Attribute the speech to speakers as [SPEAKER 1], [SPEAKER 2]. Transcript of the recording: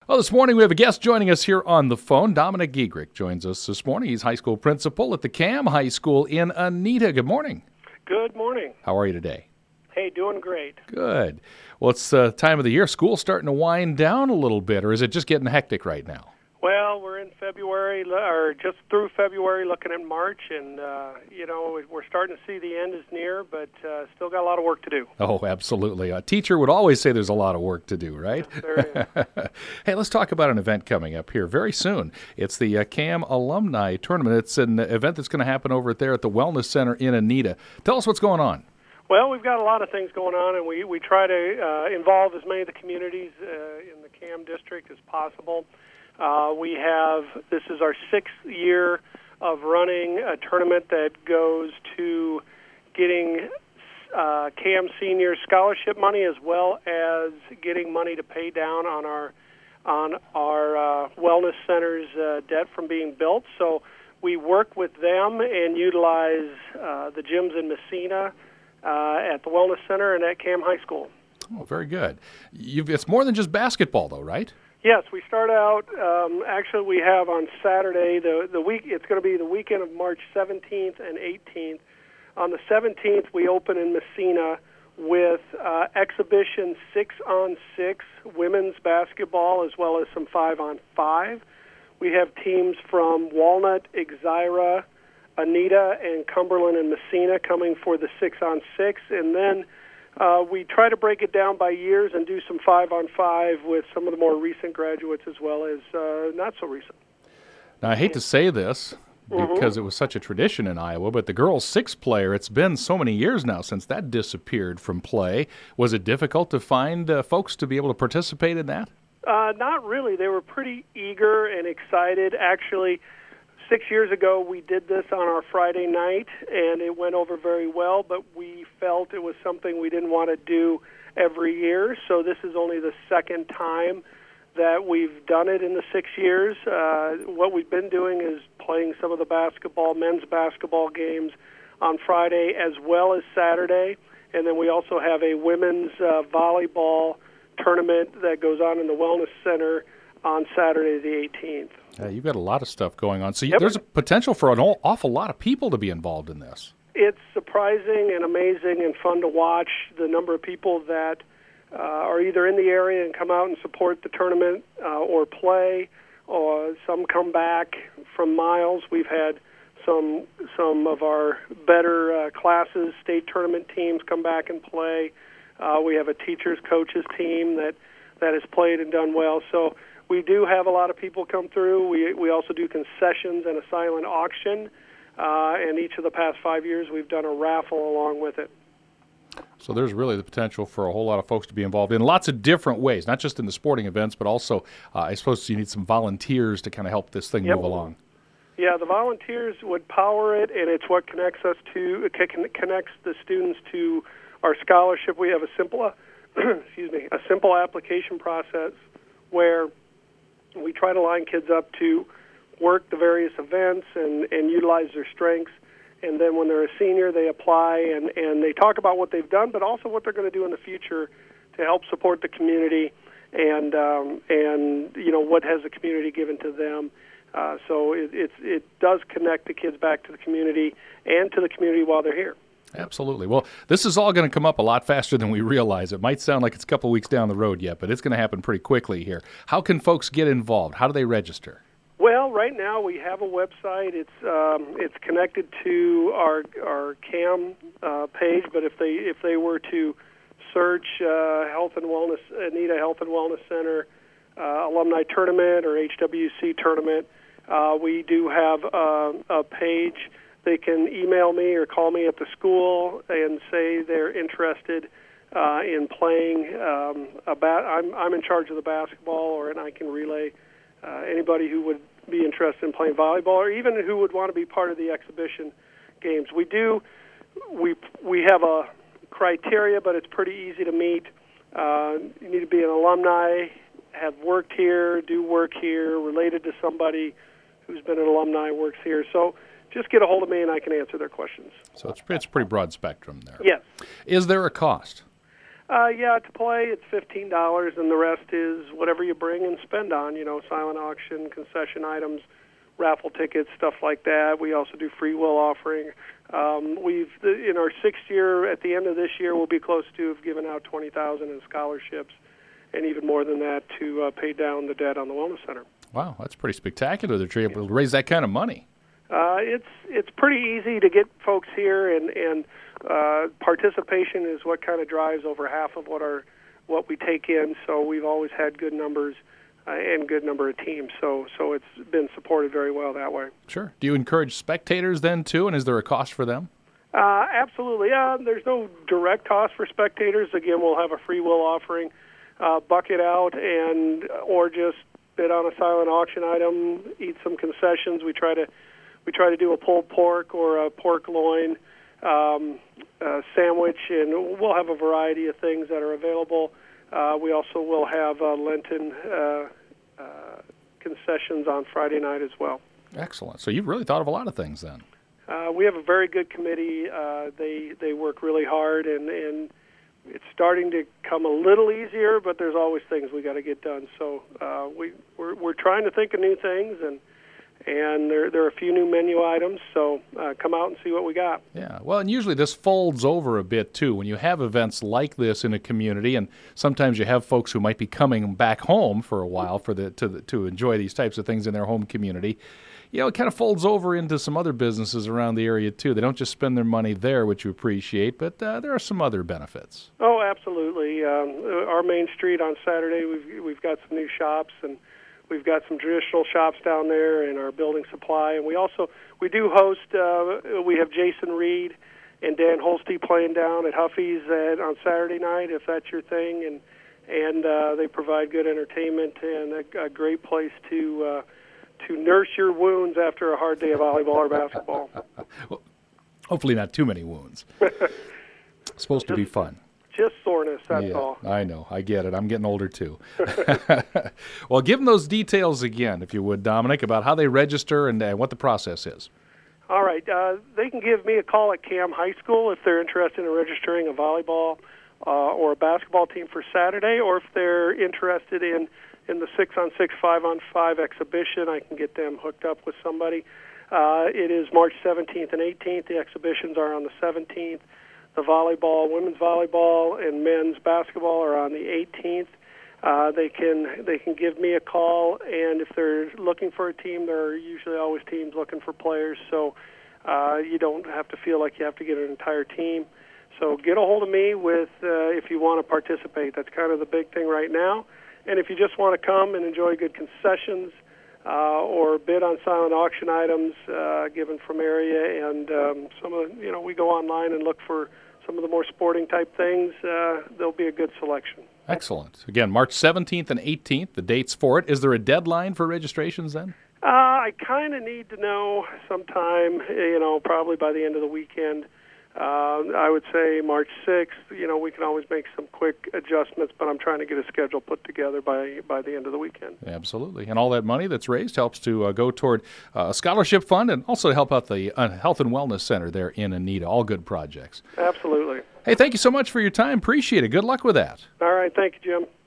[SPEAKER 1] Well, this morning we have a guest joining us here on the phone. Dominic Giegrick joins us this morning. He's high school principal at the CAM High School in Anita. Good morning.
[SPEAKER 2] Good morning.
[SPEAKER 1] How are you today?
[SPEAKER 2] Hey, doing great.
[SPEAKER 1] Good. Well, it's time of the year. School's starting to wind down a little bit, or is it just getting hectic right now?
[SPEAKER 2] Well, we're in February, or just through February, looking at March, and, we're starting to see the end is near, but still got a lot of work to do.
[SPEAKER 1] Oh, absolutely. A teacher would always say there's a lot of work to do, right?
[SPEAKER 2] Yes, there is.
[SPEAKER 1] Hey, let's talk about an event coming up here very soon. It's the CAM Alumni Tournament. It's an event that's going to happen over there at the Wellness Center in Anita. Tell us what's going on.
[SPEAKER 2] Well, we've got a lot of things going on, and we try to involve as many of the communities in the CAM district as possible. This is our 6th year of running a tournament that goes to getting CAM senior scholarship money, as well as getting money to pay down on our wellness center's debt from being built. So we work with them and utilize the gyms in Messina, at the Wellness Center, and at CAM High School.
[SPEAKER 1] Oh, very good. It's more than just basketball, though, right?
[SPEAKER 2] Yes, we start out. Actually, we have on Saturday the week. It's going to be the weekend of March 17th and 18th. On the 17th, we open in Messina with exhibition 6-on-6 women's basketball, as well as some 5-on-5. We have teams from Walnut, Exira, Anita, and Cumberland and Messina coming for the 6-on-6, and then we try to break it down by years and do some 5-on-5 with some of the more recent graduates as well as not so recent.
[SPEAKER 1] Now, I hate to say this because it was such a tradition in Iowa, but the girls' 6 player, it's been so many years now since that disappeared from play. Was it difficult to find folks to be able to participate in that?
[SPEAKER 2] Not really. They were pretty eager and excited. Actually, 6 years ago, we did this on our Friday night, and it went over very well, but we felt it was something we didn't want to do every year, so this is only the second time that we've done it in the 6 years. What we've been doing is playing some of the men's basketball games on Friday as well as Saturday, and then we also have a women's volleyball tournament that goes on in the Wellness Center on Saturday the 18th.
[SPEAKER 1] You've got a lot of stuff going on. So there's a potential for an awful lot of people to be involved in this.
[SPEAKER 2] It's surprising and amazing and fun to watch the number of people that are either in the area and come out and support the tournament or play, or some come back from miles. We've had some of our better classes, state tournament teams come back and play. We have a teachers, coaches team that has played and done well. So we do have a lot of people come through. We also do concessions and a silent auction, and each of the past 5 years we've done a raffle along with it.
[SPEAKER 1] So there's really the potential for a whole lot of folks to be involved in lots of different ways, not just in the sporting events, but also I suppose you need some volunteers to kind of help this thing move along.
[SPEAKER 2] Yeah, the volunteers would power it, and it's what connects the students to our scholarship. We have a simple application process where we try to line kids up to work the various events and utilize their strengths. And then when they're a senior, they apply and they talk about what they've done, but also what they're going to do in the future to help support the community and what has the community given to them. So it does connect the kids back to the community and to the community while they're here.
[SPEAKER 1] Absolutely. Well, this is all going to come up a lot faster than we realize. It might sound like it's a couple weeks down the road yet, but it's going to happen pretty quickly here. How can folks get involved? How do they register?
[SPEAKER 2] Well, right now we have a website. It's connected to our CAM page, but if they were to search Health and Wellness Anita Health and Wellness Center Alumni Tournament or HWC Tournament, we do have a page. They can email me or call me at the school and say they're interested in playing. I'm in charge of the basketball, and I can relay anybody who would be interested in playing volleyball, or even who would want to be part of the exhibition games. We have a criteria, but it's pretty easy to meet. You need to be an alumni, have worked here, do work here, related to somebody who's been an alumni, works here. So just get a hold of me and I can answer their questions.
[SPEAKER 1] So it's pretty broad spectrum there.
[SPEAKER 2] Yes.
[SPEAKER 1] Is there a cost?
[SPEAKER 2] Yeah, to play it's $15, and the rest is whatever you bring and spend on. Silent auction, concession items, raffle tickets, stuff like that. We also do free will offering. We've in our 6th year. At the end of this year, we'll be close to have given out $20,000 in scholarships, and even more than that to pay down the debt on the Wellness Center.
[SPEAKER 1] Wow, that's pretty spectacular that you're able to raise that kind of money.
[SPEAKER 2] It's pretty easy to get folks here, and participation is what kind of drives over half of what we take in. So we've always had good numbers and good number of teams. So it's been supported very well that way.
[SPEAKER 1] Sure. Do you encourage spectators then too, and is there a cost for them?
[SPEAKER 2] Absolutely. There's no direct cost for spectators. Again, we'll have a free will offering, bucket out, or just bid on a silent auction item, eat some concessions. We try to do a pulled pork or a pork loin sandwich, and we'll have a variety of things that are available. We also will have Lenten concessions on Friday night as well.
[SPEAKER 1] Excellent. So you've really thought of a lot of things then.
[SPEAKER 2] We have a very good committee. They work really hard, and it's starting to come a little easier, but there's always things we got to get done. So we're trying to think of new things, and there are a few new menu items, so come out and see what we got.
[SPEAKER 1] Yeah, well, and usually this folds over a bit, too. When you have events like this in a community, and sometimes you have folks who might be coming back home for a while to enjoy these types of things in their home community, it kind of folds over into some other businesses around the area, too. They don't just spend their money there, which you appreciate, but there are some other benefits. Oh,
[SPEAKER 2] absolutely. Our main street on Saturday, we've got some new shops, and we've got some traditional shops down there in our building supply, and we do host. We have Jason Reed and Dan Holste playing down at Huffy's on Saturday night, if that's your thing, and they provide good entertainment and a great place to nurse your wounds after a hard day of volleyball or basketball.
[SPEAKER 1] Well, hopefully not too many wounds. It's supposed to be fun.
[SPEAKER 2] Just soreness, that's all.
[SPEAKER 1] I know. I get it. I'm getting older, too. Well, give them those details again, if you would, Dominic, about how they register and what the process is.
[SPEAKER 2] All right. They can give me a call at Cam High School if they're interested in registering a volleyball or a basketball team for Saturday, or if they're interested in the 6-on-6, 5-on-5 exhibition, I can get them hooked up with somebody. It is March 17th and 18th. The exhibitions are on the 17th. The volleyball, women's volleyball, and men's basketball are on the 18th. They can give me a call, and if they're looking for a team, there are usually always teams looking for players, so you don't have to feel like you have to get an entire team. So get a hold of me if you want to participate. That's kind of the big thing right now. And if you just want to come and enjoy good concessions or bid on silent auction items given from area, and some of we go online and look for some of the more sporting type things, there'll be a good selection.
[SPEAKER 1] Excellent. Again, March 17th and 18th, the dates for it. Is there a deadline for registrations then?
[SPEAKER 2] I kind of need to know sometime, probably by the end of the weekend. I would say March 6th. We can always make some quick adjustments, but I'm trying to get a schedule put together by the end of the weekend.
[SPEAKER 1] Absolutely. And all that money that's raised helps to go toward a scholarship fund and also to help out the Health and Wellness Center there in Anita. All good projects.
[SPEAKER 2] Absolutely.
[SPEAKER 1] Hey, thank you so much for your time. Appreciate it. Good luck with that.
[SPEAKER 2] All right. Thank you, Jim.